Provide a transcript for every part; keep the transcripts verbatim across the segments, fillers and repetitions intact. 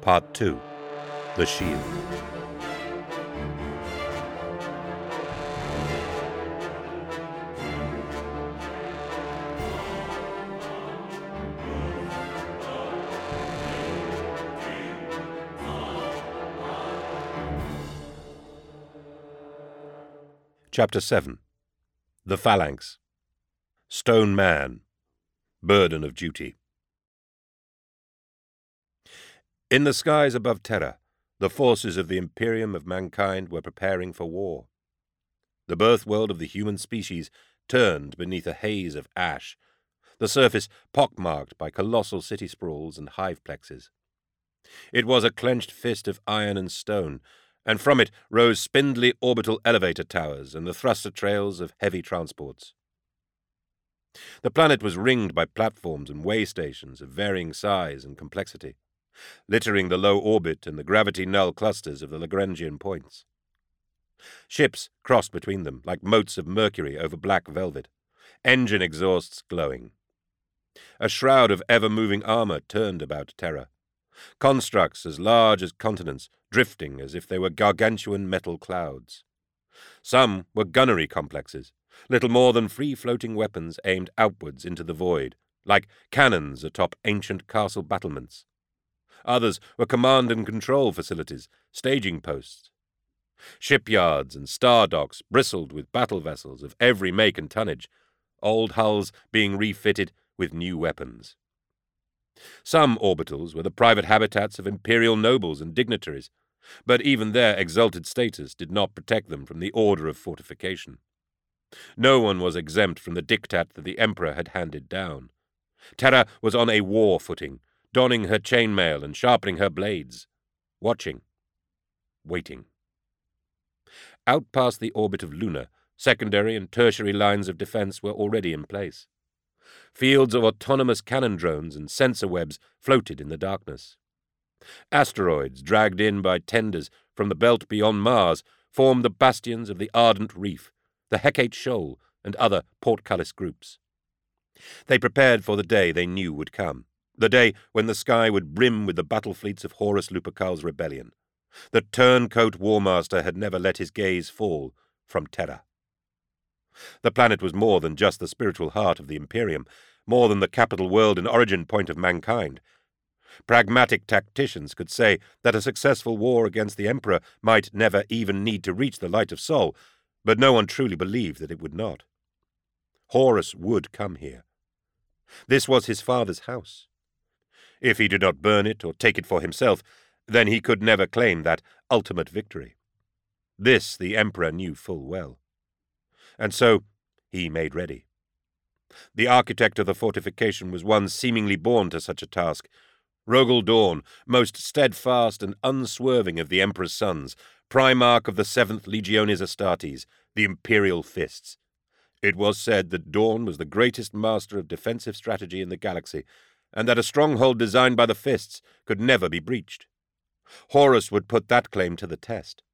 Part two. The Shield. Chapter seven. The Phalanx. Stone Man. Burden of Duty. In the skies above Terra, the forces of the Imperium of mankind were preparing for war. The birth world of the human species turned beneath a haze of ash, the surface pockmarked by colossal city sprawls and hive-plexes. It was a clenched fist of iron and stone, and from it rose spindly orbital elevator towers and the thruster trails of heavy transports. The planet was ringed by platforms and way stations of varying size and complexity, littering the low orbit and the gravity-null clusters of the Lagrangian points. Ships crossed between them like motes of mercury over black velvet, engine exhausts glowing. A shroud of ever-moving armor turned about Terra, constructs as large as continents drifting as if they were gargantuan metal clouds. Some were gunnery complexes, little more than free-floating weapons aimed outwards into the void, like cannons atop ancient castle battlements. Others were command and control facilities, staging posts. Shipyards and star docks bristled with battle vessels of every make and tonnage, old hulls being refitted with new weapons. Some orbitals were the private habitats of imperial nobles and dignitaries, but even their exalted status did not protect them from the order of fortification. No one was exempt from the diktat that the Emperor had handed down. Terra was on a war footing, donning her chainmail and sharpening her blades, watching, waiting. Out past the orbit of Luna, secondary and tertiary lines of defense were already in place. Fields of autonomous cannon drones and sensor webs floated in the darkness. Asteroids, dragged in by tenders from the belt beyond Mars, formed the bastions of the Ardent Reef, the Hecate Shoal, and other portcullis groups. They prepared for the day they knew would come, the day when the sky would brim with the battle fleets of Horus Lupercal's rebellion. The turncoat warmaster had never let his gaze fall from Terra. The planet was more than just the spiritual heart of the Imperium, more than the capital world and origin point of mankind. Pragmatic tacticians could say that a successful war against the Emperor might never even need to reach the Light of Sol, but no one truly believed that it would not. Horus would come here. This was his father's house. If he did not burn it or take it for himself, then he could never claim that ultimate victory. This the Emperor knew full well. And so he made ready. The architect of the fortification was one seemingly born to such a task, Rogel Dawn, most steadfast and unswerving of the Emperor's sons, Primarch of the seventh Legiones Astartes, the Imperial Fists. It was said that Dawn was the greatest master of defensive strategy in the galaxy, and that a stronghold designed by the Fists could never be breached. Horus would put that claim to the test.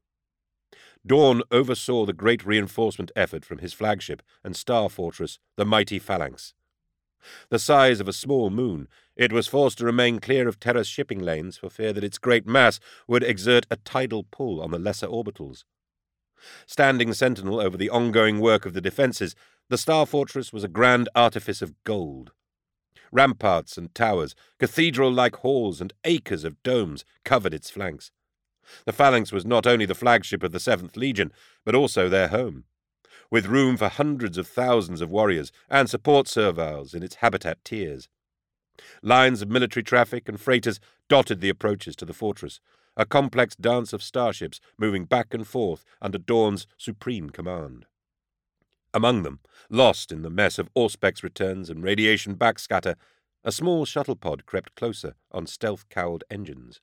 Dawn oversaw the great reinforcement effort from his flagship and star fortress, the mighty Phalanx. The size of a small moon, it was forced to remain clear of Terra's shipping lanes for fear that its great mass would exert a tidal pull on the lesser orbitals. Standing sentinel over the ongoing work of the defences, the star fortress was a grand artifice of gold. Ramparts and towers, cathedral-like halls and acres of domes covered its flanks. The Phalanx was not only the flagship of the seventh Legion, but also their home, with room for hundreds of thousands of warriors and support serviles in its habitat tiers. Lines of military traffic and freighters dotted the approaches to the fortress, a complex dance of starships moving back and forth under Dawn's supreme command. Among them, lost in the mess of Auspex returns and radiation backscatter, a small shuttle pod crept closer on stealth-cowled engines.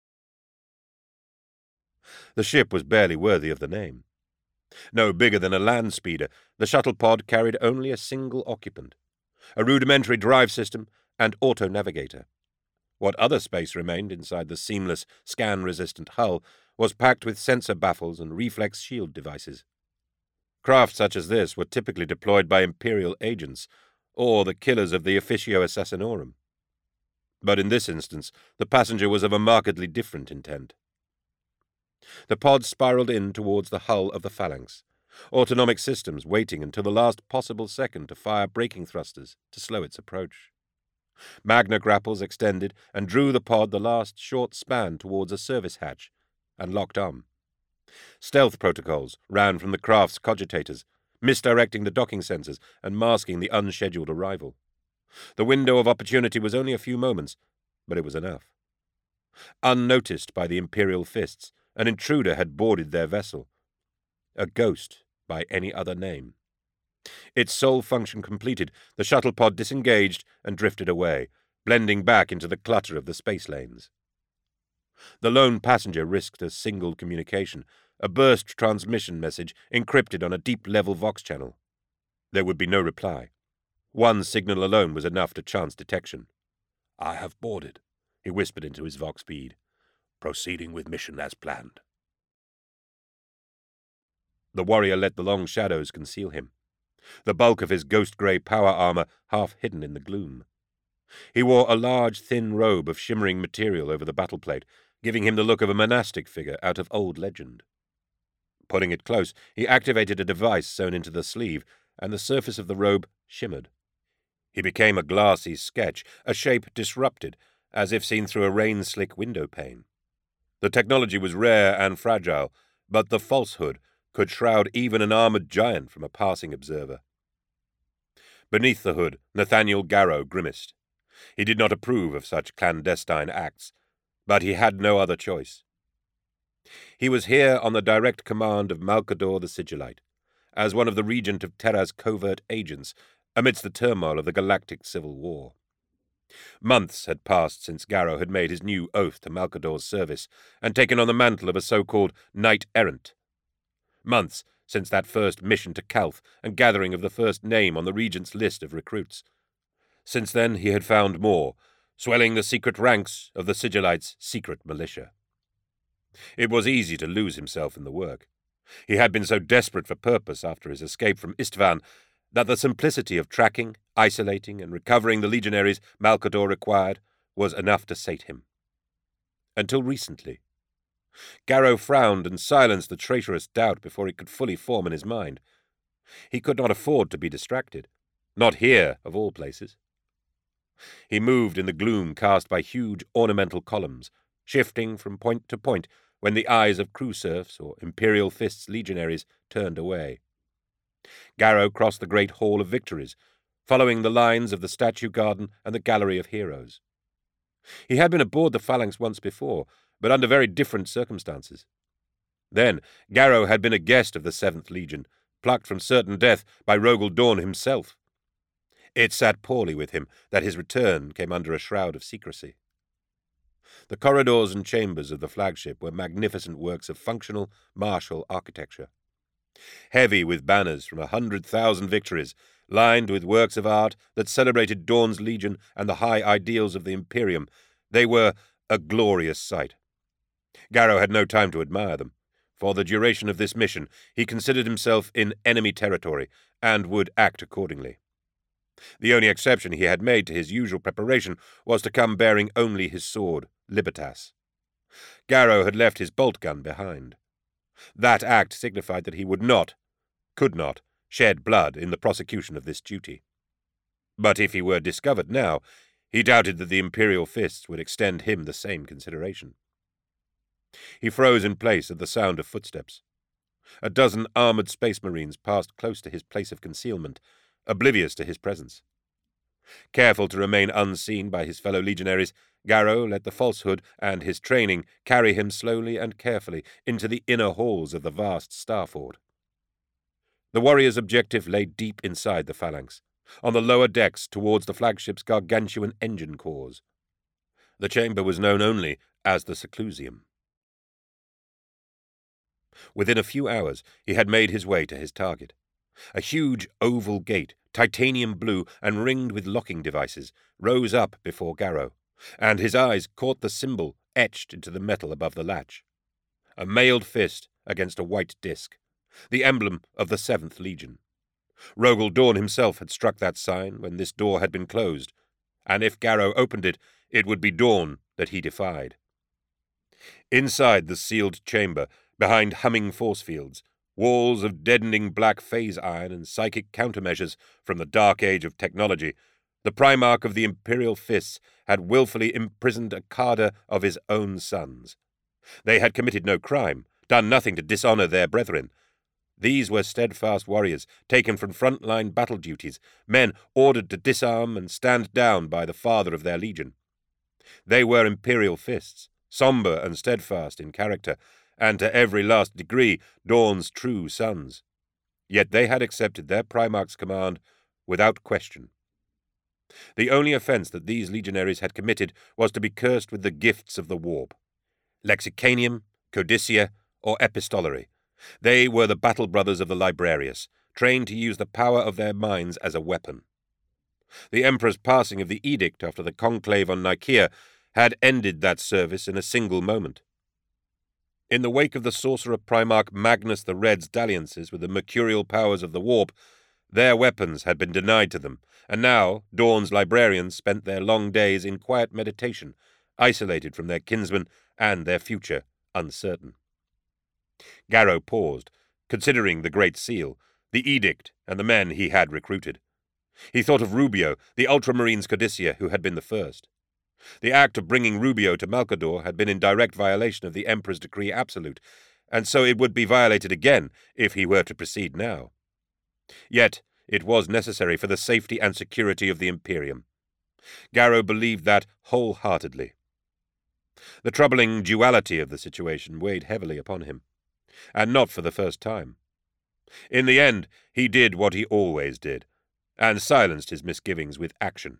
The ship was barely worthy of the name. No bigger than a land speeder, the shuttle pod carried only a single occupant, a rudimentary drive system and auto-navigator. What other space remained inside the seamless, scan-resistant hull was packed with sensor baffles and reflex shield devices. Craft such as this were typically deployed by Imperial agents, or the killers of the Officio Assassinorum. But in this instance, the passenger was of a markedly different intent. The pod spiraled in towards the hull of the Phalanx, autonomic systems waiting until the last possible second to fire braking thrusters to slow its approach. Magna grapples extended and drew the pod the last short span towards a service hatch, and locked on. Stealth protocols ran from the craft's cogitators, misdirecting the docking sensors and masking the unscheduled arrival. The window of opportunity was only a few moments, but it was enough. Unnoticed by the Imperial fists, an intruder had boarded their vessel. A ghost by any other name. Its sole function completed, the shuttle pod disengaged and drifted away, blending back into the clutter of the space lanes. The lone passenger risked a single communication, a burst transmission message encrypted on a deep-level Vox channel. There would be no reply. One signal alone was enough to chance detection. "I have boarded," he whispered into his Vox feed. "Proceeding with mission as planned." The warrior let the long shadows conceal him, the bulk of his ghost-grey power armor half hidden in the gloom. He wore a large, thin robe of shimmering material over the battle plate, giving him the look of a monastic figure out of old legend. Pulling it close, he activated a device sewn into the sleeve, and the surface of the robe shimmered. He became a glassy sketch, a shape disrupted, as if seen through a rain-slick window pane. The technology was rare and fragile, but the falsehood could shroud even an armored giant from a passing observer. Beneath the hood, Nathaniel Garrow grimaced. He did not approve of such clandestine acts, but he had no other choice. He was here on the direct command of Malcador the Sigillite, as one of the Regent of Terra's covert agents, amidst the turmoil of the galactic civil war. Months had passed since Garrow had made his new oath to Malcador's service and taken on the mantle of a so-called knight-errant. Months since that first mission to Calth and gathering of the first name on the Regent's list of recruits. Since then he had found more, swelling the secret ranks of the Sigillite's secret militia. It was easy to lose himself in the work. He had been so desperate for purpose after his escape from Istvan that the simplicity of tracking, isolating, and recovering the legionaries Malcador required was enough to sate him. Until recently. Garrow frowned and silenced the traitorous doubt before it could fully form in his mind. He could not afford to be distracted. Not here, of all places. He moved in the gloom cast by huge ornamental columns, shifting from point to point when the eyes of crew serfs or Imperial Fists legionaries turned away. Garrow crossed the great Hall of Victories, following the lines of the Statue Garden and the Gallery of Heroes. He had been aboard the Phalanx once before, but under very different circumstances. Then Garrow had been a guest of the Seventh Legion, plucked from certain death by Rogel Dorn himself. It sat poorly with him that his return came under a shroud of secrecy. The corridors and chambers of the flagship were magnificent works of functional, martial architecture. Heavy with banners from a hundred thousand victories, lined with works of art that celebrated Dorn's legion and the high ideals of the Imperium, they were a glorious sight. Garrow had no time to admire them. For the duration of this mission, he considered himself in enemy territory and would act accordingly. The only exception he had made to his usual preparation was to come bearing only his sword, Libertas. Garrow had left his bolt gun behind. That act signified that he would not, could not, shed blood in the prosecution of this duty. But if he were discovered now, he doubted that the Imperial Fists would extend him the same consideration. He froze in place at the sound of footsteps. A dozen armored space marines passed close to his place of concealment, oblivious to his presence. Careful to remain unseen by his fellow legionaries, Garrow let the falsehood and his training carry him slowly and carefully into the inner halls of the vast star fort. The warrior's objective lay deep inside the Phalanx, on the lower decks towards the flagship's gargantuan engine cores. The chamber was known only as the Seclusium. Within a few hours he had made his way to his target. A huge oval gate, titanium blue and ringed with locking devices, rose up before Garrow, and his eyes caught the symbol etched into the metal above the latch. A mailed fist against a white disk, the emblem of the Seventh Legion. Rogel Dorn himself had struck that sign when this door had been closed, and if Garrow opened it, it would be Dawn that he defied. Inside the sealed chamber, behind humming force fields, walls of deadening black phase iron and psychic countermeasures from the dark age of technology, the Primarch of the Imperial Fists had willfully imprisoned a cadre of his own sons. They had committed no crime, done nothing to dishonor their brethren. These were steadfast warriors, taken from front-line battle duties, men ordered to disarm and stand down by the father of their legion. They were Imperial Fists, sombre and steadfast in character, and to every last degree Dawn's true sons. Yet they had accepted their Primarch's command without question. The only offence that these legionaries had committed was to be cursed with the gifts of the warp. Lexicanium, codicia, or epistolary. They were the battle brothers of the Librarius, trained to use the power of their minds as a weapon. The Emperor's passing of the edict after the conclave on Nicaea had ended that service in a single moment. In the wake of the sorcerer Primarch Magnus the Red's dalliances with the mercurial powers of the warp, their weapons had been denied to them, and now Dawn's librarians spent their long days in quiet meditation, isolated from their kinsmen and their future uncertain. Garrow paused, considering the Great Seal, the edict, and the men he had recruited. He thought of Rubio, the Ultramarines Codicia, who had been the first. The act of bringing Rubio to Malcador had been in direct violation of the Emperor's decree absolute, and so it would be violated again if he were to proceed now. Yet it was necessary for the safety and security of the Imperium. Garrow believed that wholeheartedly. The troubling duality of the situation weighed heavily upon him, and not for the first time. In the end, he did what he always did, and silenced his misgivings with action.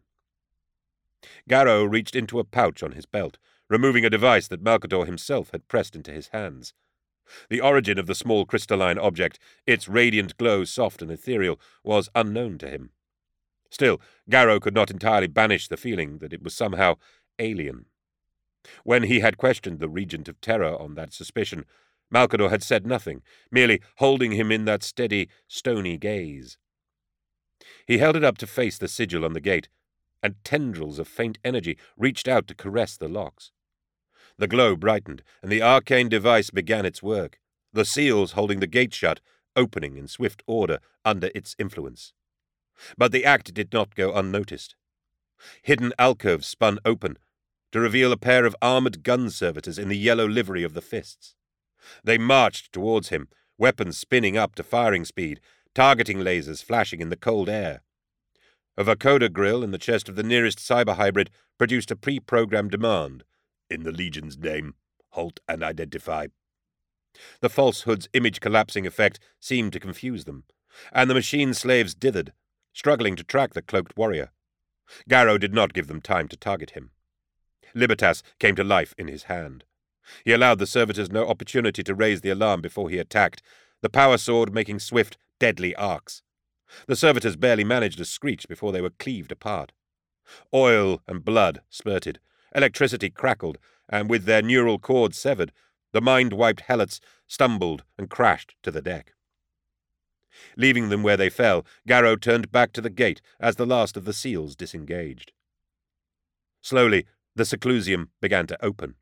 Garrow reached into a pouch on his belt, removing a device that Malcador himself had pressed into his hands. The origin of the small crystalline object, its radiant glow soft and ethereal, was unknown to him. Still, Garrow could not entirely banish the feeling that it was somehow alien. When he had questioned the Regent of Terror on that suspicion, Malcador had said nothing, merely holding him in that steady, stony gaze. He held it up to face the sigil on the gate, and tendrils of faint energy reached out to caress the locks. The glow brightened, and the arcane device began its work, the seals holding the gate shut, opening in swift order under its influence. But the act did not go unnoticed. Hidden alcoves spun open, to reveal a pair of armoured gun servitors in the yellow livery of the Fists. They marched towards him, weapons spinning up to firing speed, targeting lasers flashing in the cold air. A vocoder grill in the chest of the nearest cyber-hybrid produced a pre-programmed demand. In the Legion's name, halt and identify. The falsehood's image-collapsing effect seemed to confuse them, and the machine slaves dithered, struggling to track the cloaked warrior. Garrow did not give them time to target him. Libertas came to life in his hand. He allowed the servitors no opportunity to raise the alarm before he attacked, the power sword making swift, deadly arcs. The servitors barely managed a screech before they were cleaved apart. Oil and blood spurted, electricity crackled, and with their neural cords severed, the mind-wiped helots stumbled and crashed to the deck. Leaving them where they fell, Garrow turned back to the gate as the last of the seals disengaged. Slowly, the seclusium began to open.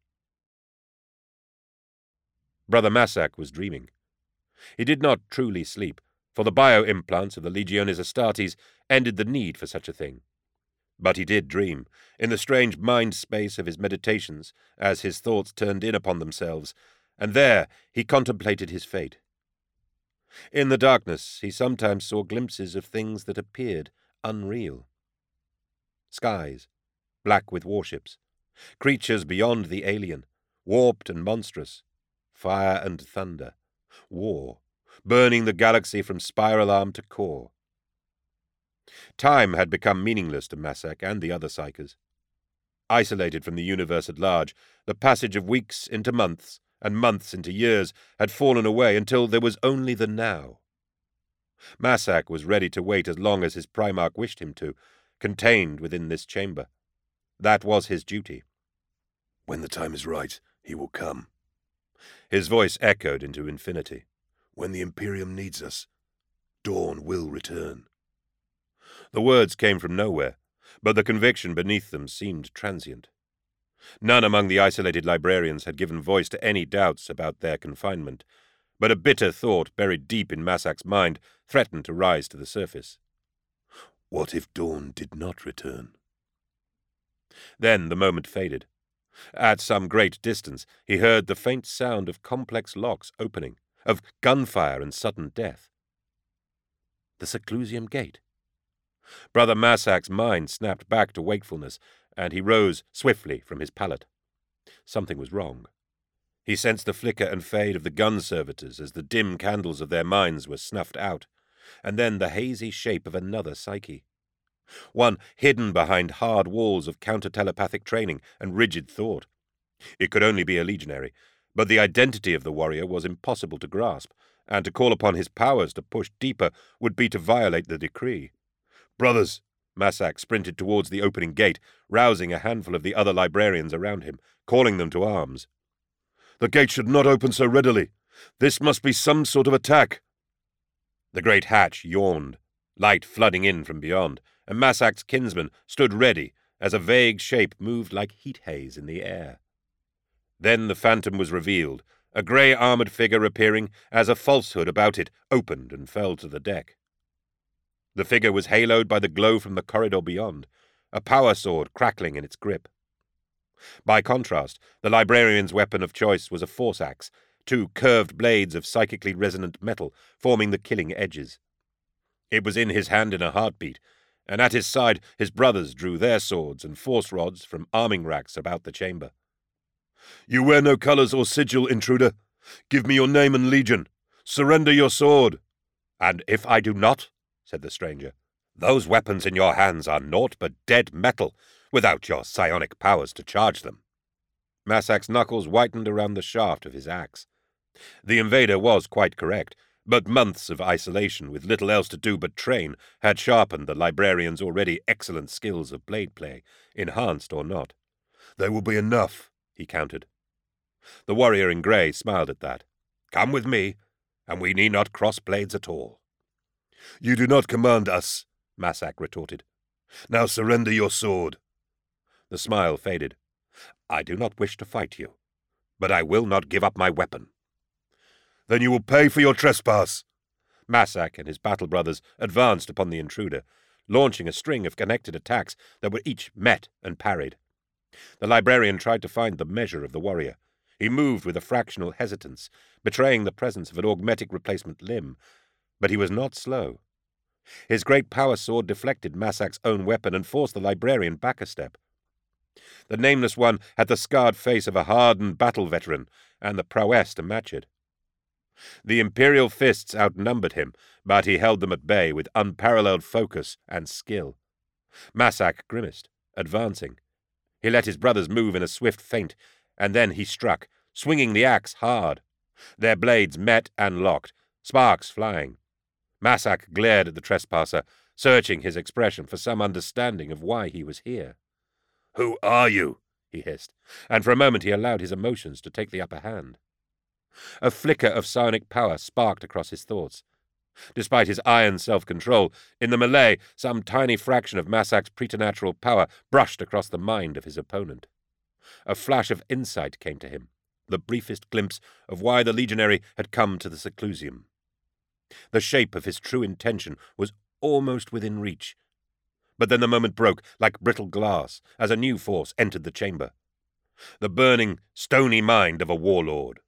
Brother Massac was dreaming. He did not truly sleep, for the bio-implants of the Legiones Astartes ended the need for such a thing. But he did dream, in the strange mind-space of his meditations, as his thoughts turned in upon themselves, and there he contemplated his fate. In the darkness he sometimes saw glimpses of things that appeared unreal. Skies, black with warships, creatures beyond the alien, warped and monstrous, fire and thunder, war, burning the galaxy from spiral arm to core. Time had become meaningless to Massac and the other Psykers. Isolated from the universe at large, the passage of weeks into months and months into years had fallen away until there was only the now. Massac was ready to wait as long as his Primarch wished him to, contained within this chamber. That was his duty. When the time is right, he will come. His voice echoed into infinity. When the Imperium needs us, Dawn will return. The words came from nowhere, but the conviction beneath them seemed transient. None among the isolated librarians had given voice to any doubts about their confinement, but a bitter thought buried deep in Massac's mind threatened to rise to the surface. What if Dawn did not return? Then the moment faded. At some great distance he heard the faint sound of complex locks opening, of gunfire and sudden death. The Seclusium Gate. Brother Massac's mind snapped back to wakefulness, and he rose swiftly from his pallet. Something was wrong. He sensed the flicker and fade of the gun servitors as the dim candles of their minds were snuffed out, and then the hazy shape of another psyche. One hidden behind hard walls of counter-telepathic training and rigid thought. It could only be a legionary, but the identity of the warrior was impossible to grasp, and to call upon his powers to push deeper would be to violate the decree. Brothers! Massac sprinted towards the opening gate, rousing a handful of the other librarians around him, calling them to arms. The gate should not open so readily. This must be some sort of attack. The great hatch yawned, light flooding in from beyond, and Massac's kinsman stood ready as a vague shape moved like heat haze in the air. Then the phantom was revealed, a grey-armoured figure appearing as a falsehood about it opened and fell to the deck. The figure was haloed by the glow from the corridor beyond, a power sword crackling in its grip. By contrast, the librarian's weapon of choice was a force axe, two curved blades of psychically resonant metal forming the killing edges. It was in his hand in a heartbeat, and at his side his brothers drew their swords and force rods from arming racks about the chamber. You wear no colours or sigil, intruder. Give me your name and legion. Surrender your sword. And if I do not, said the stranger, those weapons in your hands are naught but dead metal, without your psionic powers to charge them. Massac's knuckles whitened around the shaft of his axe. The invader was quite correct, but months of isolation with little else to do but train had sharpened the librarian's already excellent skills of blade play, enhanced or not. There will be enough, he countered. The warrior in grey smiled at that. Come with me, and we need not cross blades at all. You do not command us, Massac retorted. Now surrender your sword. The smile faded. I do not wish to fight you, but I will not give up my weapon. Then you will pay for your trespass. Massac and his battle brothers advanced upon the intruder, launching a string of connected attacks that were each met and parried. The librarian tried to find the measure of the warrior. He moved with a fractional hesitance, betraying the presence of an augmetic replacement limb, but he was not slow. His great power sword deflected Massac's own weapon and forced the librarian back a step. The nameless one had the scarred face of a hardened battle veteran, and the prowess to match it. The imperial fists outnumbered him, but he held them at bay with unparalleled focus and skill. Massac grimaced, advancing. He let his brothers move in a swift feint, and then he struck, swinging the axe hard. Their blades met and locked, sparks flying. Massac glared at the trespasser, searching his expression for some understanding of why he was here. Who are you? He hissed, and for a moment he allowed his emotions to take the upper hand. A flicker of psionic power sparked across his thoughts. Despite his iron self-control, in the melee, some tiny fraction of Massac's preternatural power brushed across the mind of his opponent. A flash of insight came to him, the briefest glimpse of why the legionary had come to the Seclusium. The shape of his true intention was almost within reach. But then the moment broke like brittle glass as a new force entered the chamber. The burning, stony mind of a warlord.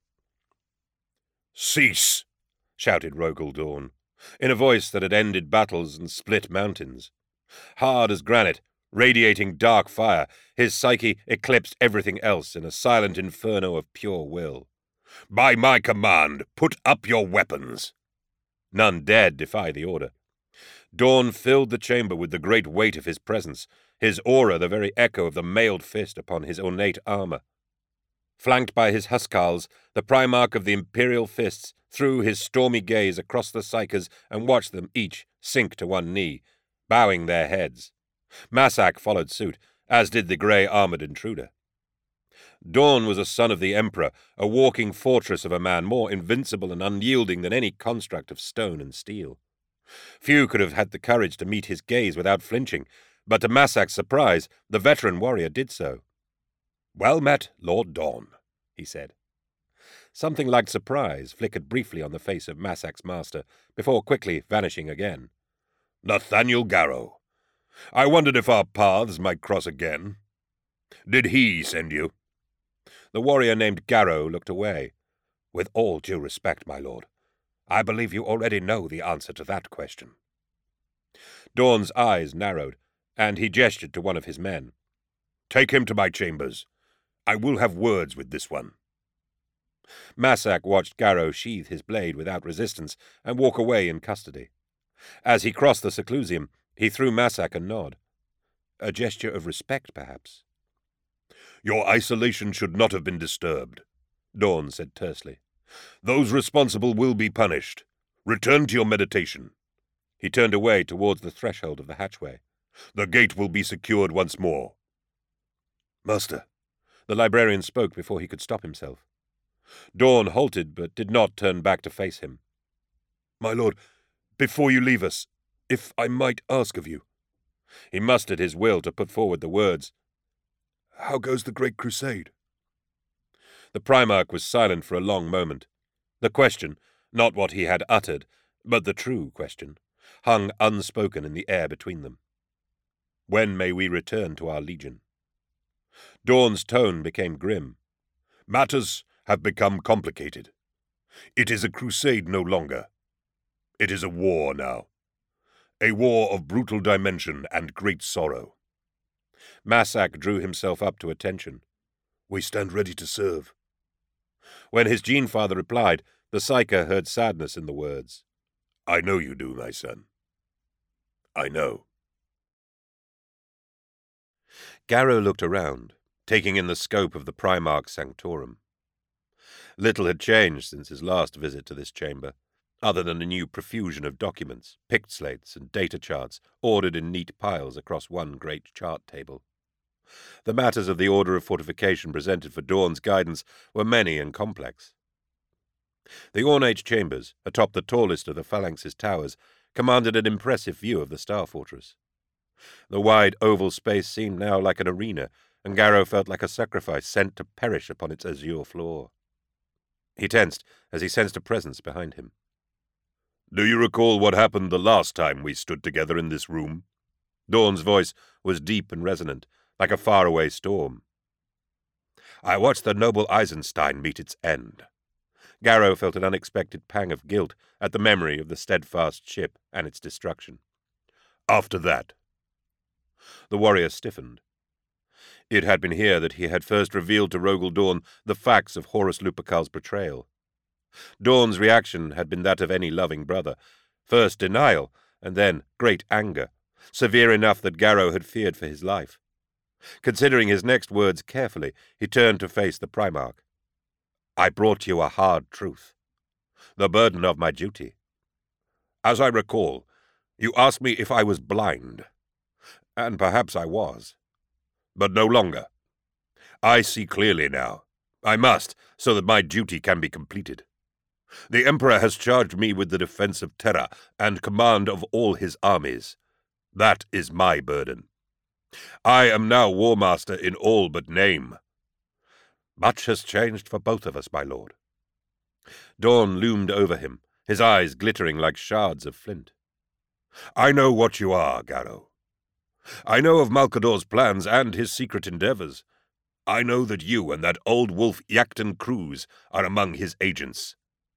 "Cease!" shouted Rogel Dawn, in a voice that had ended battles and split mountains. Hard as granite, radiating dark fire, his psyche eclipsed everything else in a silent inferno of pure will. "By my command, put up your weapons!" None dared defy the order. Dawn filled the chamber with the great weight of his presence, his aura the very echo of the mailed fist upon his ornate armour. Flanked by his Huskals, the Primarch of the Imperial Fists threw his stormy gaze across the Psykers and watched them each sink to one knee, bowing their heads. Massac followed suit, as did the grey-armoured intruder. Dawn was a son of the Emperor, a walking fortress of a man more invincible and unyielding than any construct of stone and steel. Few could have had the courage to meet his gaze without flinching, but to Massac's surprise, the veteran warrior did so. "Well met, Lord Dawn," he said. Something like surprise flickered briefly on the face of Massac's master, before quickly vanishing again. "Nathaniel Garrow. I wondered if our paths might cross again. Did he send you?" The warrior named Garrow looked away. "With all due respect, my lord, I believe you already know the answer to that question." Dawn's eyes narrowed, and he gestured to one of his men. "Take him to my chambers. I will have words with this one." Massac watched Garrow sheathe his blade without resistance and walk away in custody. As he crossed the seclusium, he threw Massac a nod. A gesture of respect, perhaps. "Your isolation should not have been disturbed," Dawn said tersely. "Those responsible will be punished. Return to your meditation." He turned away towards the threshold of the hatchway. "The gate will be secured once more." "Master," the librarian spoke before he could stop himself. Dawn halted, but did not turn back to face him. "My lord, before you leave us, if I might ask of you." He mustered his will to put forward the words. "How goes the Great Crusade?" The Primarch was silent for a long moment. The question, not what he had uttered, but the true question, hung unspoken in the air between them. When may we return to our legion? Dawn's tone became grim. "Matters have become complicated. It is a crusade no longer. It is a war now. A war of brutal dimension and great sorrow." Massac drew himself up to attention. "We stand ready to serve." When his gene-father replied, the Psyker heard sadness in the words. "I know you do, my son. I know." Garrow looked around, taking in the scope of the Primarch's sanctorum. Little had changed since his last visit to this chamber, other than a new profusion of documents, pict slates, and data charts ordered in neat piles across one great chart table. The matters of the order of fortification presented for Dawn's guidance were many and complex. The ornate chambers, atop the tallest of the Phalanx's towers, commanded an impressive view of the Star Fortress. The wide oval space seemed now like an arena, and Garrow felt like a sacrifice sent to perish upon its azure floor. He tensed as he sensed a presence behind him. "Do you recall what happened the last time we stood together in this room?" Dawn's voice was deep and resonant, like a faraway storm. "I watched the noble Eisenstein meet its end." Garrow felt an unexpected pang of guilt at the memory of the steadfast ship and its destruction. "After that?" The warrior stiffened. It had been here that he had first revealed to Rogel Dawn the facts of Horus Lupercal's betrayal. Dawn's reaction had been that of any loving brother. First denial, and then great anger, severe enough that Garrow had feared for his life. Considering his next words carefully, he turned to face the Primarch. "I brought you a hard truth. The burden of my duty. As I recall, you asked me if I was blind. And perhaps I was. But no longer. I see clearly now. I must, so that my duty can be completed. The Emperor has charged me with the defense of Terra and command of all his armies. That is my burden. I am now War Master in all but name. Much has changed for both of us, my lord." Dawn loomed over him, his eyes glittering like shards of flint. "I know what you are, Garrow. I know of Malcador's plans and his secret endeavors. I know that you and that old wolf Yakton Cruz are among his agents.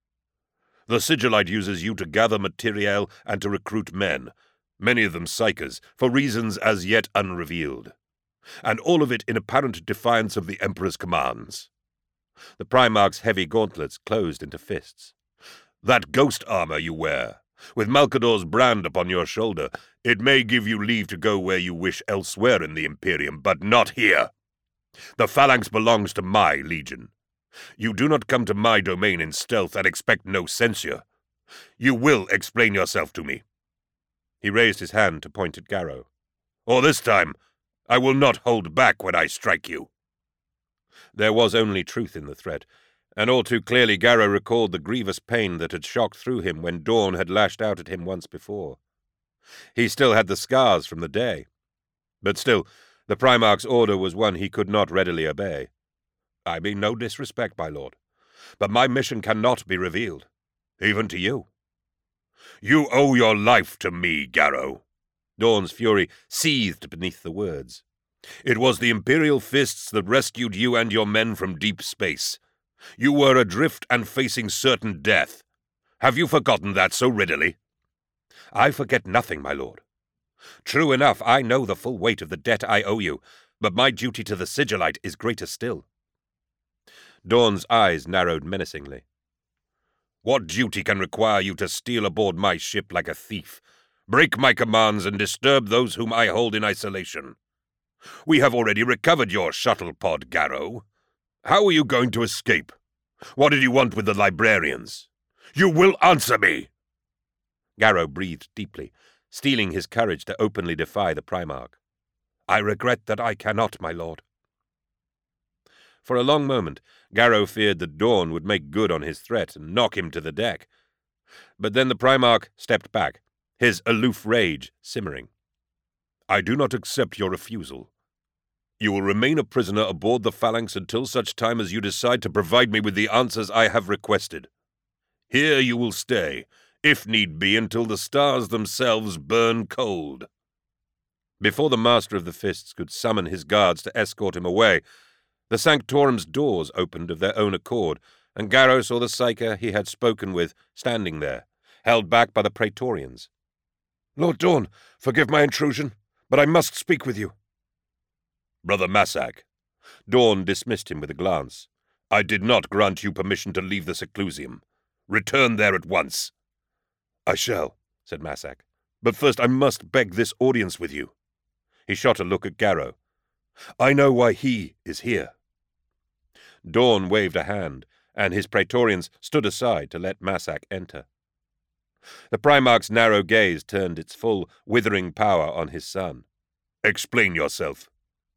The Sigillite uses you to gather materiel and to recruit men, many of them Psykers, for reasons as yet unrevealed. And all of it in apparent defiance of the Emperor's commands." The Primarch's heavy gauntlets closed into fists. "That ghost armor you wear, with Malcador's brand upon your shoulder, it may give you leave to go where you wish elsewhere in the Imperium, but not here. The Phalanx belongs to my legion. You do not come to my domain in stealth and expect no censure. You will explain yourself to me." He raised his hand to point at Garrow. "Or this time, I will not hold back when I strike you." There was only truth in the threat, and all too clearly Garrow recalled the grievous pain that had shocked through him when Dawn had lashed out at him once before. He still had the scars from the day. But still, the Primarch's order was one he could not readily obey. I mean no disrespect, my lord, but my mission cannot be revealed, even to you. You owe your life to me, Garrow. Dorn's fury seethed beneath the words. It was the Imperial fists that rescued you and your men from deep space. You were adrift and facing certain death. Have you forgotten that so readily? I forget nothing, my lord. True enough, I know the full weight of the debt I owe you, but my duty to the Sigillite is greater still. Dorn's eyes narrowed menacingly. What duty can require you to steal aboard my ship like a thief, break my commands, and disturb those whom I hold in isolation? We have already recovered your shuttle pod, Garrow. How are you going to escape? What did you want with the librarians? You will answer me! Garrow breathed deeply, steeling his courage to openly defy the Primarch. I regret that I cannot, my lord. For a long moment, Garrow feared that Dorn would make good on his threat and knock him to the deck. But then the Primarch stepped back, his aloof rage simmering. I do not accept your refusal. You will remain a prisoner aboard the Phalanx until such time as you decide to provide me with the answers I have requested. Here you will stay, if need be, until the stars themselves burn cold. Before the Master of the Fists could summon his guards to escort him away, the Sanctorum's doors opened of their own accord, and Garrow saw the Psyker he had spoken with standing there, held back by the Praetorians. Lord Dorn, forgive my intrusion, but I must speak with you. Brother Massac. Dorn dismissed him with a glance. I did not grant you permission to leave the Seclusium. Return there at once. I shall, said Massac. But first I must beg this audience with you. He shot a look at Garrow. I know why he is here. Dorn waved a hand, and his Praetorians stood aside to let Massac enter. The Primarch's narrow gaze turned its full, withering power on his son. Explain yourself.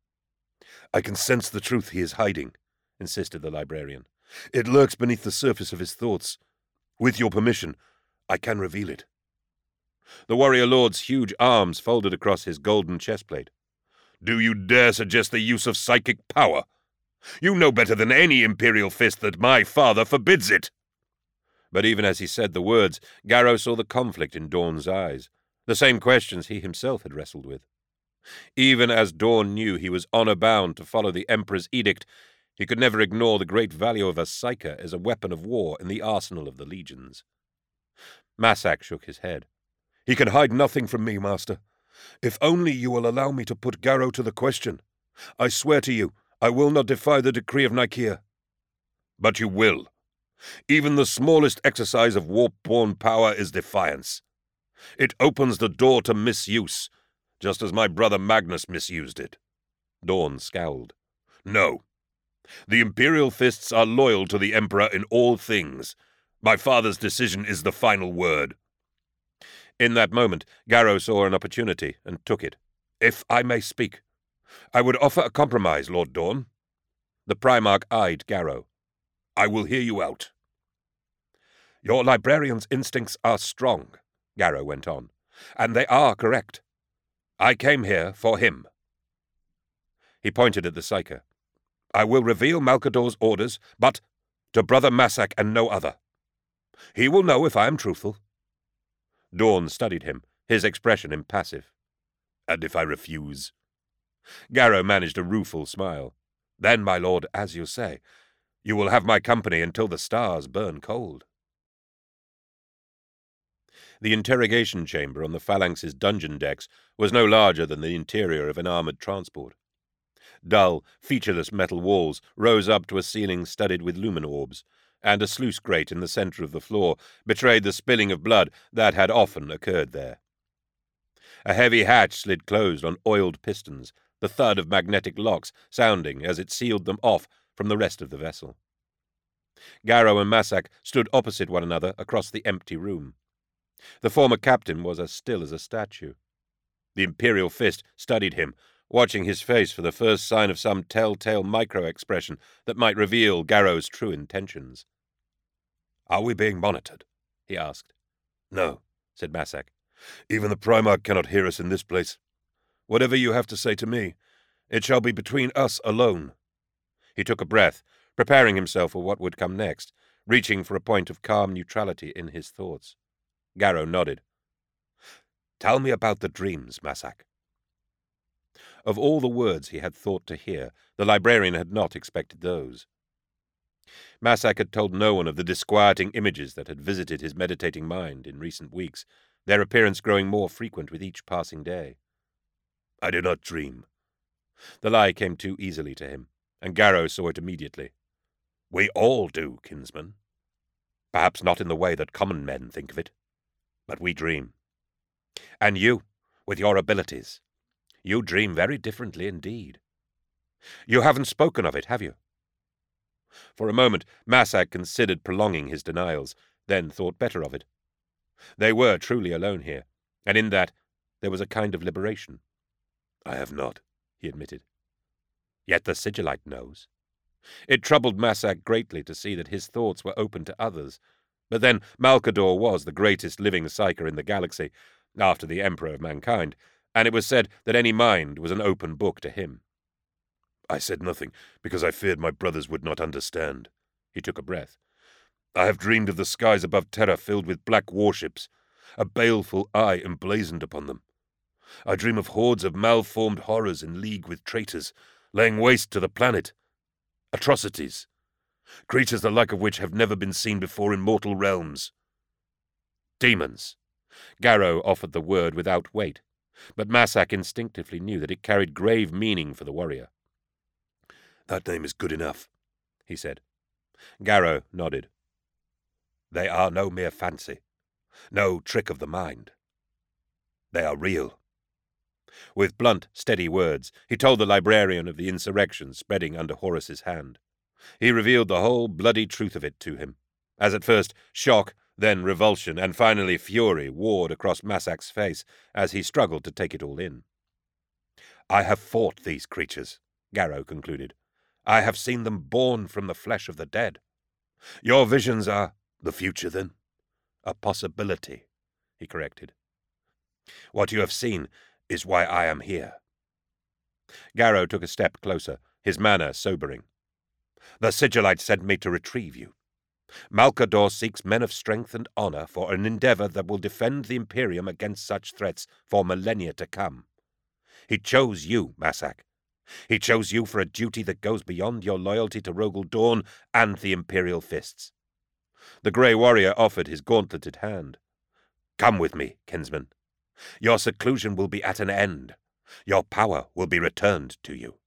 I can sense the truth he is hiding, insisted the librarian. It lurks beneath the surface of his thoughts. With your permission, I can reveal it. The warrior lord's huge arms folded across his golden chestplate. Do you dare suggest the use of psychic power? You know better than any Imperial fist that my father forbids it. But even as he said the words, Garrow saw the conflict in Dorn's eyes, the same questions he himself had wrestled with. Even as Dorn knew he was honor-bound to follow the Emperor's edict, he could never ignore the great value of a Psyker as a weapon of war in the arsenal of the legions. Massac shook his head. He can hide nothing from me, Master. If only you will allow me to put Garrow to the question. I swear to you, I will not defy the decree of Nicaea. But you will. Even the smallest exercise of warp-born power is defiance. It opens the door to misuse, just as my brother Magnus misused it. Dorn scowled. No. The Imperial fists are loyal to the Emperor in all things. My father's decision is the final word. In that moment, Garrow saw an opportunity and took it. If I may speak, I would offer a compromise, Lord Dorn. The Primarch eyed Garrow. I will hear you out. Your librarian's instincts are strong, Garrow went on, and they are correct. I came here for him. He pointed at the Psyker. I will reveal Malcador's orders, but to Brother Massac and no other. He will know if I am truthful. Dorn studied him, his expression impassive. And if I refuse? Garrow managed a rueful smile. Then, my lord, as you say, you will have my company until the stars burn cold. The interrogation chamber on the Phalanx's dungeon decks was no larger than the interior of an armoured transport. Dull, featureless metal walls rose up to a ceiling studded with lumen orbs, and a sluice grate in the centre of the floor betrayed the spilling of blood that had often occurred there. A heavy hatch slid closed on oiled pistons, the thud of magnetic locks sounding as it sealed them off from the rest of the vessel. Garrow and Massac stood opposite one another across the empty room. The former captain was as still as a statue. The Imperial fist studied him, watching his face for the first sign of some telltale micro-expression that might reveal Garrow's true intentions. "Are we being monitored?" he asked. "No," said Massac. "Even the Primarch cannot hear us in this place. Whatever you have to say to me, it shall be between us alone." He took a breath, preparing himself for what would come next, reaching for a point of calm neutrality in his thoughts. Garrow nodded. "Tell me about the dreams, Massac." Of all the words he had thought to hear, the librarian had not expected those. Massac had told no one of the disquieting images that had visited his meditating mind in recent weeks, their appearance growing more frequent with each passing day. "I do not dream." The lie came too easily to him, and Garrow saw it immediately. "We all do, kinsman. Perhaps not in the way that common men think of it, but we dream. And you, with your abilities, you dream very differently indeed. You haven't spoken of it, have you?" For a moment, Massac considered prolonging his denials, then thought better of it. They were truly alone here, and in that there was a kind of liberation. "I have not," he admitted. "Yet the Sigillite knows." It troubled Massac greatly to see that his thoughts were open to others, but then Malcador was the greatest living psyker in the galaxy, after the Emperor of Mankind, and it was said that any mind was an open book to him. "I said nothing, because I feared my brothers would not understand." He took a breath. "I have dreamed of the skies above Terra filled with black warships, a baleful eye emblazoned upon them. I dream of hordes of malformed horrors in league with traitors, laying waste to the planet. Atrocities. Creatures the like of which have never been seen before in mortal realms. Demons." Garrow offered the word without weight, but Massac instinctively knew that it carried grave meaning for the warrior. "That name is good enough," he said. Garrow nodded. "They are no mere fancy, no trick of the mind. They are real." With blunt, steady words, he told the librarian of the insurrection spreading under Horus's hand. He revealed the whole bloody truth of it to him, as at first shock, then revulsion, and finally fury warred across Massac's face as he struggled to take it all in. "I have fought these creatures," Garrow concluded. "I have seen them born from the flesh of the dead. Your visions are the future, then?" "A possibility," he corrected. "What you have seen is why I am here." Garrow took a step closer, his manner sobering. "The Sigillite sent me to retrieve you. Malcador seeks men of strength and honor for an endeavor that will defend the Imperium against such threats for millennia to come. He chose you, Massac. He chose you for a duty that goes beyond your loyalty to Rogel Dawn and the Imperial Fists." The grey warrior offered his gauntleted hand. "Come with me, kinsman. Your seclusion will be at an end. Your power will be returned to you."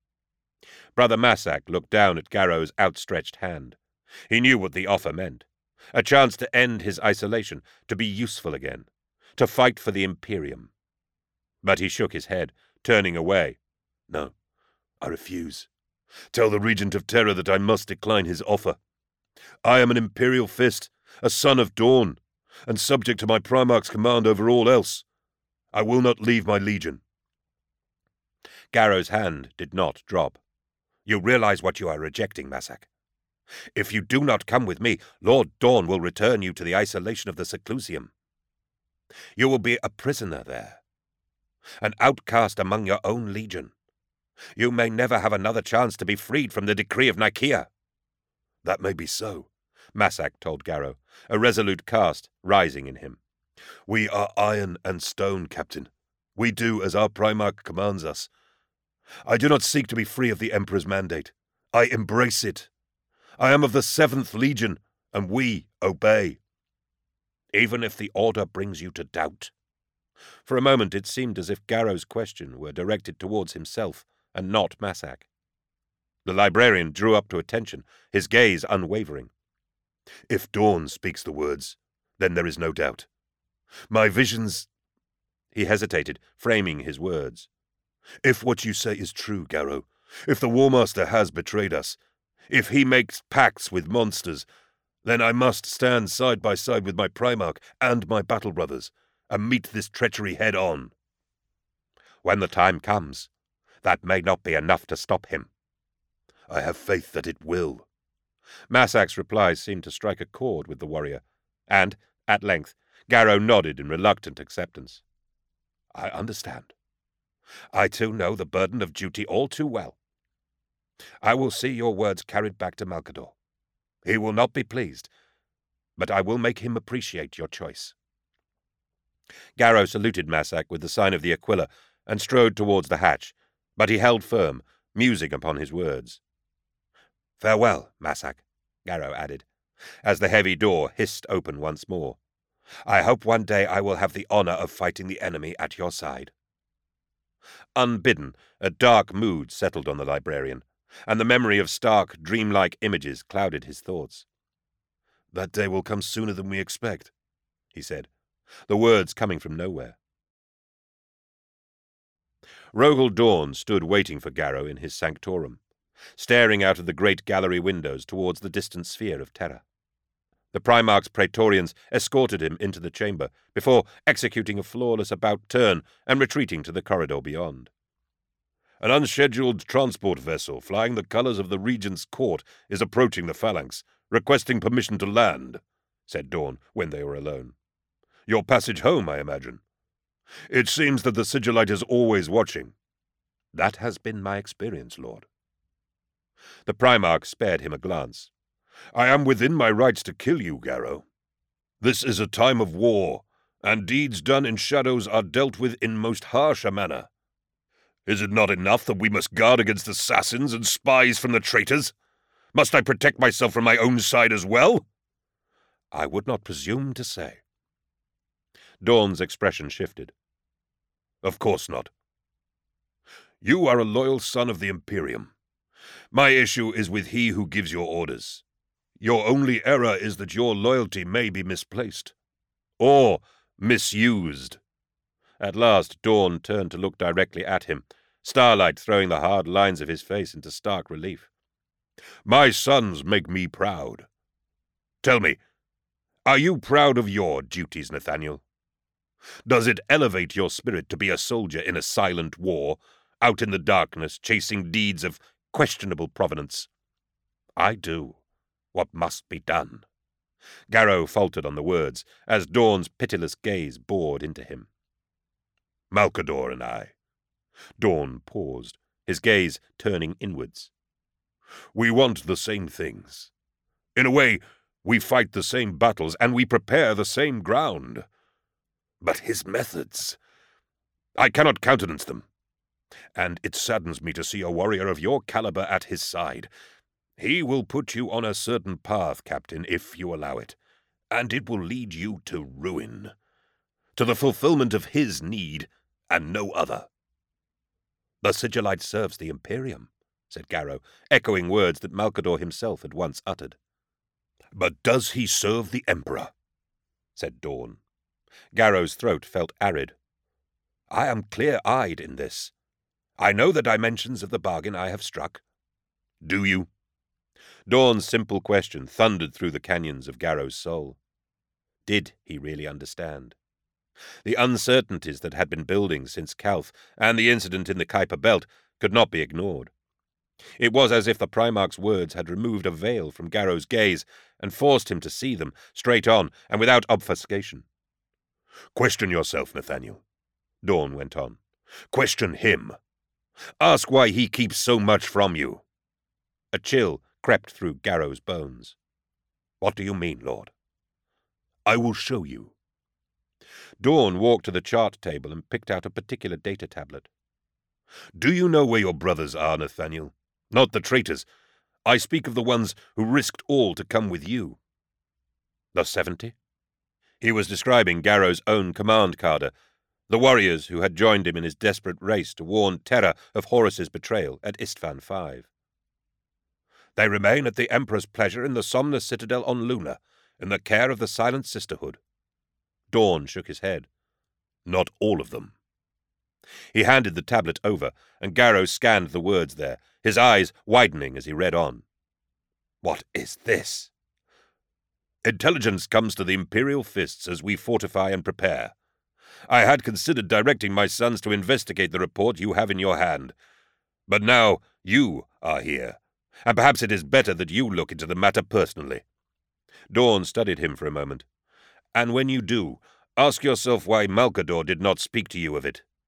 Brother Massac looked down at Garrow's outstretched hand. He knew what the offer meant. A chance to end his isolation, to be useful again, to fight for the Imperium. But he shook his head, turning away. "No, I refuse. Tell the Regent of Terra that I must decline his offer. I am an Imperial Fist, a son of Dawn, and subject to my Primarch's command over all else. I will not leave my legion." Garrow's hand did not drop. "You realize what you are rejecting, Massac. If you do not come with me, Lord Dawn will return you to the isolation of the Seclusium. You will be a prisoner there, an outcast among your own legion. You may never have another chance to be freed from the decree of Nicaea." "That may be so," Massac told Garrow, a resolute cast rising in him. "We are iron and stone, Captain. We do as our Primarch commands us. I do not seek to be free of the Emperor's mandate. I embrace it. I am of the Seventh Legion, and we obey." "Even if the order brings you to doubt?" For a moment it seemed as if Garrow's question were directed towards himself, and not Massac. The librarian drew up to attention, his gaze unwavering. "If Dawn speaks the words, then there is no doubt. My visions—" He hesitated, framing his words. "If what you say is true, Garrow, if the War Master has betrayed us, if he makes pacts with monsters, then I must stand side by side with my Primarch and my battle brothers, and meet this treachery head-on. When the time comes, that may not be enough to stop him." "I have faith that it will." Massac's replies seemed to strike a chord with the warrior, and, at length, Garrow nodded in reluctant acceptance. "I understand. I too know the burden of duty all too well. I will see your words carried back to Malcador. He will not be pleased, but I will make him appreciate your choice." Garrow saluted Massac with the sign of the Aquila and strode towards the hatch, but he held firm, musing upon his words. "Farewell, Massac," Garrow added, as the heavy door hissed open once more. "I hope one day I will have the honor of fighting the enemy at your side." Unbidden, a dark mood settled on the librarian, and the memory of stark, dreamlike images clouded his thoughts. "That day will come sooner than we expect," he said, the words coming from nowhere. Rogal Dorn stood waiting for Garrow in his sanctorum, staring out of the great gallery windows towards the distant sphere of terror. The Primarch's Praetorians escorted him into the chamber, before executing a flawless about-turn and retreating to the corridor beyond. "An unscheduled transport vessel flying the colors of the Regent's court is approaching the phalanx, requesting permission to land," said Dorn when they were alone. "Your passage home, I imagine. It seems that the Sigillite is always watching." "That has been my experience, Lord." The Primarch spared him a glance. "I am within my rights to kill you, Garrow. This is a time of war, and deeds done in shadows are dealt with in most harsh a manner. Is it not enough that we must guard against assassins and spies from the traitors? Must I protect myself from my own side as well?" "I would not presume to say." Dorn's expression shifted. "Of course not. You are a loyal son of the Imperium. My issue is with he who gives your orders. Your only error is that your loyalty may be misplaced. Or misused." At last Dorn turned to look directly at him, starlight throwing the hard lines of his face into stark relief. "My sons make me proud. Tell me, are you proud of your duties, Nathaniel? Does it elevate your spirit to be a soldier in a silent war, out in the darkness, chasing deeds of questionable provenance?" "I do what must be done." Garrow faltered on the words, as Dorn's pitiless gaze bored into him. "Malcador and I." Dorn paused, his gaze turning inwards. "We want the same things. In a way, we fight the same battles, and we prepare the same ground. But his methods, I cannot countenance them. And it saddens me to see a warrior of your caliber at his side. He will put you on a certain path, Captain, if you allow it, and it will lead you to ruin, to the fulfillment of his need and no other." "The Sigillite serves the Imperium," said Garrow, echoing words that Malcador himself had once uttered. "But does he serve the Emperor?" said Dorn. Garrow's throat felt arid. "I am clear-eyed in this. I know the dimensions of the bargain I have struck." "Do you?" Dorn's simple question thundered through the canyons of Garrow's soul. Did he really understand? The uncertainties that had been building since Calth and the incident in the Kuiper Belt could not be ignored. It was as if the Primarch's words had removed a veil from Garrow's gaze and forced him to see them, straight on and without obfuscation. "Question yourself, Nathaniel," Dorn went on. "Question him. Ask why he keeps so much from you." A chill crept through Garrow's bones. "What do you mean, Lord?" "I will show you." Dorn walked to the chart table and picked out a particular data tablet. "Do you know where your brothers are, Nathaniel? Not the traitors. I speak of the ones who risked all to come with you." "The seventy?" He was describing Garrow's own command cadre, the warriors who had joined him in his desperate race to warn Terra of Horus's betrayal at Istvan five. "They remain at the Emperor's pleasure in the Somnus Citadel on Luna, in the care of the Silent Sisterhood." Dorn shook his head. "Not all of them." He handed the tablet over, and Garrow scanned the words there, his eyes widening as he read on. "What is this?" "Intelligence comes to the Imperial Fists as we fortify and prepare. I had considered directing my sons to investigate the report you have in your hand. But now you are here, and perhaps it is better that you look into the matter personally." Dorn studied him for a moment. "And when you do, ask yourself why Malcador did not speak to you of it."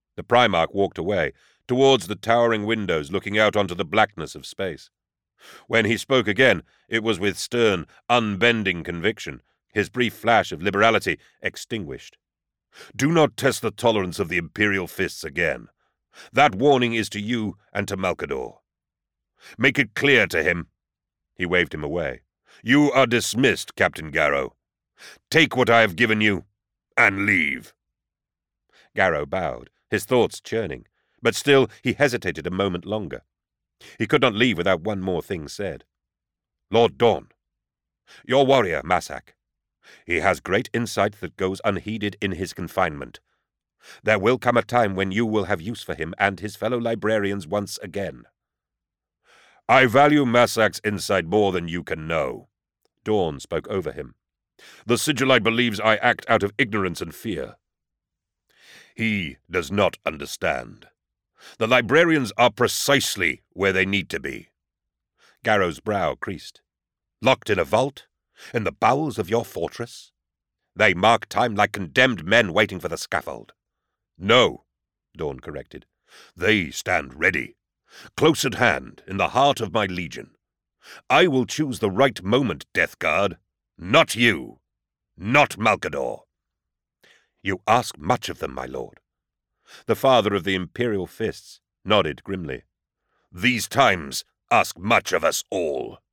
The Primarch walked away, towards the towering windows looking out onto the blackness of space. When he spoke again, it was with stern, unbending conviction, his brief flash of liberality extinguished. Do not test the tolerance of the Imperial fists again. That warning is to you and to Malcador. Make it clear to him. He waved him away. You are dismissed, Captain Garrow. Take what I have given you, and leave. Garrow bowed, his thoughts churning, but still he hesitated a moment longer. He could not leave without one more thing said. Lord Dorn, your warrior, Massac. He has great insight that goes unheeded in his confinement. There will come a time when you will have use for him and his fellow librarians once again. I value Massac's insight more than you can know. Dorn spoke over him. The Sigillite believes I act out of ignorance and fear. He does not understand. The librarians are precisely where they need to be. Garrow's brow creased. Locked in a vault? In the bowels of your fortress? They mark time like condemned men waiting for the scaffold. No, Dorn corrected. They stand ready, close at hand, in the heart of my legion. I will choose the right moment, Death Guard. Not you. Not Malcador. You ask much of them, my lord. The father of the Imperial fists nodded grimly. These times ask much of us all.